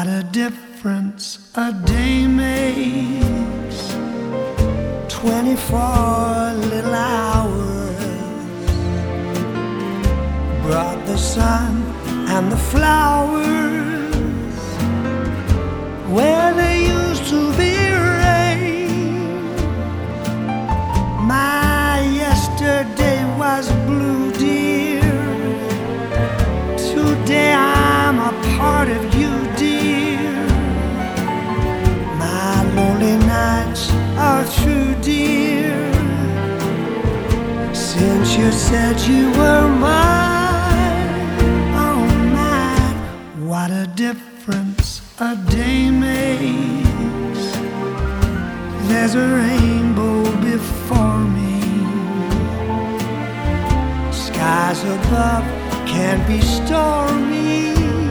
What a difference a day makes. 24 little hours brought the sun and the flowers where there used to be rain. My yesterday was blue, dear. Today I'm a part of you, dear. My lonely nights are through, dear. Since you said you were mine, oh mine. What a difference a day makes. There's a rainbow before me. Skies above can be stormy.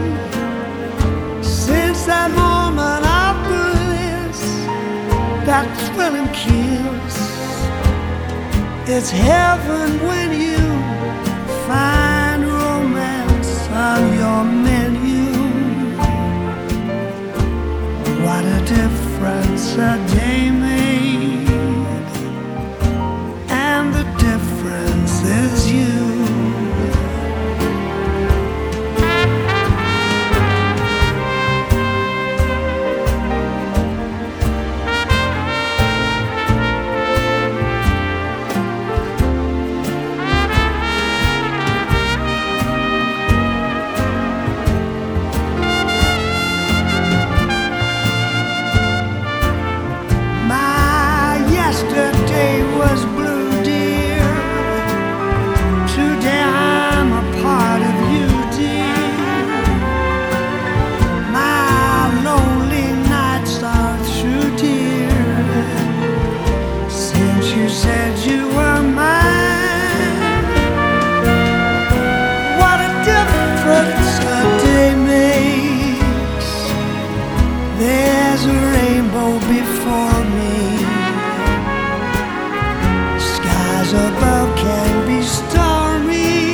Since that moment of bliss, that thrilling kiss, it's heaven when you find romance on your menu. What a difference a day made, and the difference is you. Yesterday was blue, dear. Today I'm a part of you, dear. My lonely nights are through, dear. Since you said you were mine, what a difference a day makes. There's a rainbow before me. Above can be stormy.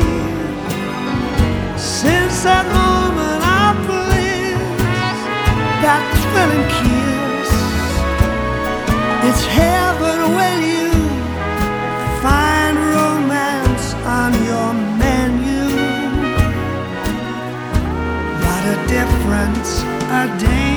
Since that moment of bliss, that thrilling kiss, it's heaven when you find romance on your menu. What a difference a day